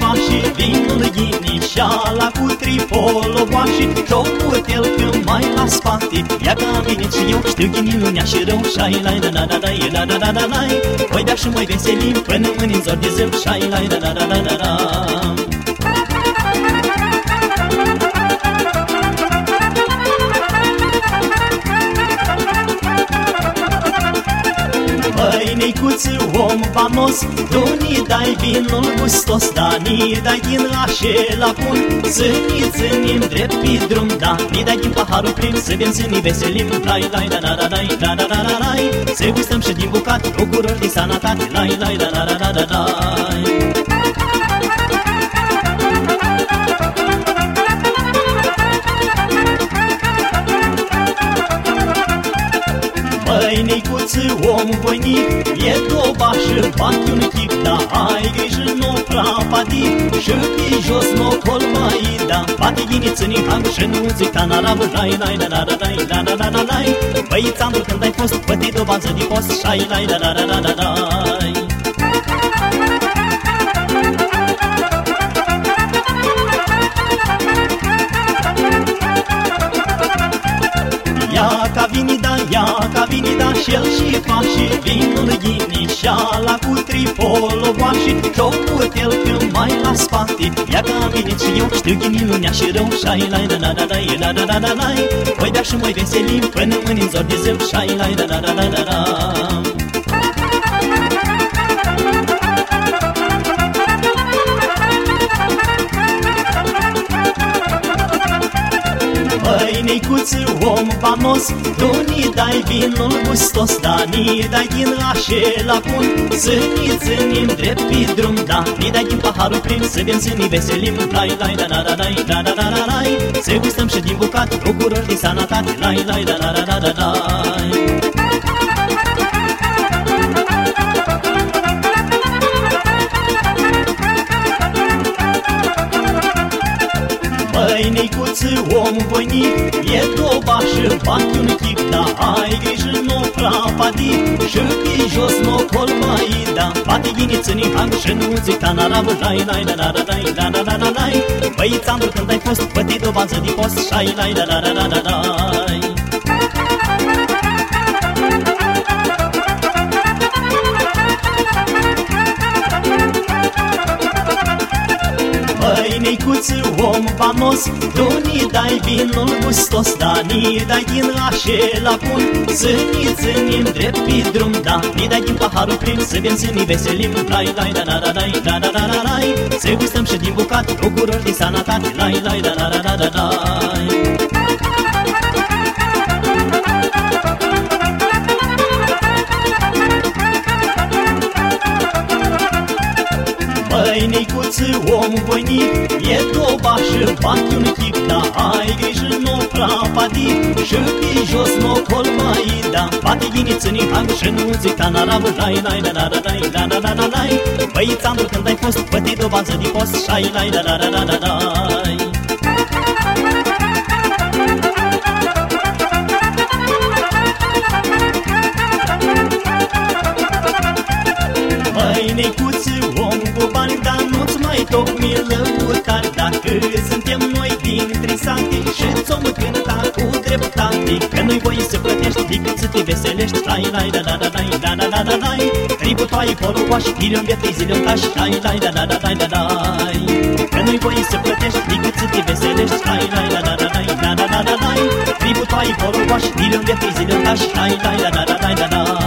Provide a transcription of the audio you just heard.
faci vinul ghinișala cu tripolovași, șoputel când mai la spate. Ia că vine și eu știu ghinilul nea și rău, șai-lai da-da-da-da-i, da-da-da-da-da-i. Voi bea și mai veselim până mâini în zor de zău, șai-lai da-da-da-da-da-da. Măi, Nicuțu, om fanos, tu ni dai vinul gustos, da, ni dai din așela bun, să ni ținem drept pe drum, da, ni dai din paharul plin, să bem să ni veselim, lai-lai da-da-da-da-i, da-da-da-da-da-i, să gustăm și din bucat, bucurări de sănătate, lai-lai da-da-da-da-da-da-i. Măi, Nicuțu, om voinic, e doba și bate un chip, da, ai grijă, n-o prapati, și pe jos n-o colmai, da, bate ghiniță-ni hang și nu-ți uita în arabă, lai-lai da-da-da-da-i, da-da-da-da-da-i. Băițandru când ai fost, băte dobanță de post, șai-lai da-da-da-da-da-da-i. Ia ca vini da, și-el și faci vinul ghinișala cu tripolovași, șoputel când mai la spate. Ia ca vini și eu știu ghinilul nea și rău, șai-lai da-da-da-da-i, da-da-da-da-da-i. Voi bea și mai veselim până mâini în zor de zău, șai-lai da-da-da-da-da-da. Măi, Nicuțu, om fanos, tu ni dai vinul gustos, da, ni dai din așela bun, să ni ținem drept pe drum, da, ni dai din paharul plin, să bem să ni veselim, lai-lai da-da-da-da-i, da-da-da-da-da-i, să gustăm și din bucat, bucurări de sănătate, lai-lai da-da-da-da-da-da-i. Măi, Nicuțu, om voinic, e doba și bate un chip, da, ai grijă, n-o prapati, și pe jos n-o colmai, da, bate ghiniță-ni hang și nu-ți uita în arabă, lai-lai da-da-da-da-i, da-da-da-da-da-i. Băițandru când ai fost, băte dobanță de post, șai-lai da-da-da-da-da-da-i. Măi, Nicuțu, om fanos, tu ni dai vinul gustos, da, ni dai din așela bun, să ni ținem drept pe drum, da, ni dai din paharul plin, să bem să ni veselim, lai-lai da-da-da-da-i, da-da-da-da-da-i, să gustăm și din bucat, bucurări de sănătate, lai-lai da-da-da-da-da-da-i. Măi, Nicuțu, om voinic, e doba și bate un chip, da, ai grijă, n-o prapati, și pe jos n-o colmai, da, bate ghiniță-ni hang și nu-ți uita în arabă, lai-lai da-da-da-da-i, da-da-da-da-da-i. Băițandru când ai fost, băte dobanță de post, șai-lai da-da-da-da-da-da-i. Măi, Nicuțu, om cu bani, dar nu-ți mai tocmi lăutari, dacă suntem noi dintre sate și-ți om cânta cu dreptate, că nu-i voie să plătești decât să te veselești, lai-lai da-da-da-da-i, da-da-da-da-da-i. Tributoaie polovași, ghilion vietei zile-n tași, lai-lai da-da-da-da-da-da-i. Că nu-i voie să plătești decât să te veselești, lai-lai da-da-da-da-i, da-da-da-da-da-i. Tributoaie polovași, ghilion vietei zile-n tași, lai-lai da-da-da-da-da-i.